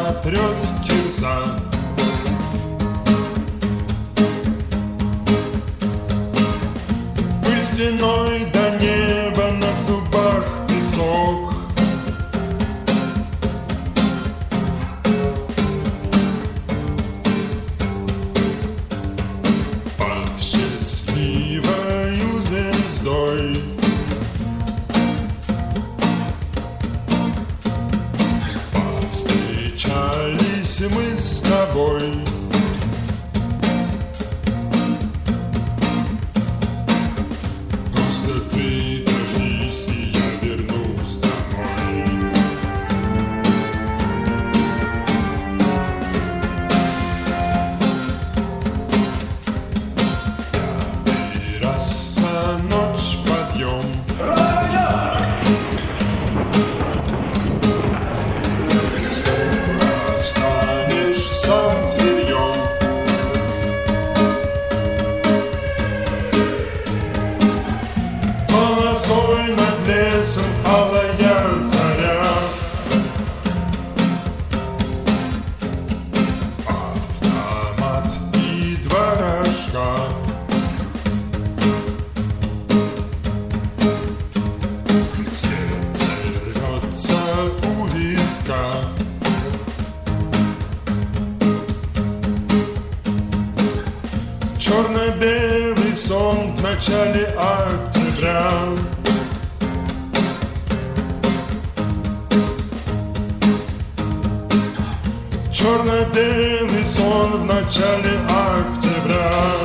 сотрет кирза. Пыль стеной до неба, на зубах песок. Под счастливою звездой повстречались мы с тобой. Просто ты дождись, и я вернусь домой. Пятый раз за ночь подъем. Скоро станешь сам зверьем. Полосой над лесом алая заря. Автомат и два рожка. Сердце рвется у виска. Черно-белый сон в начале октября. Черно-белый сон в начале октября.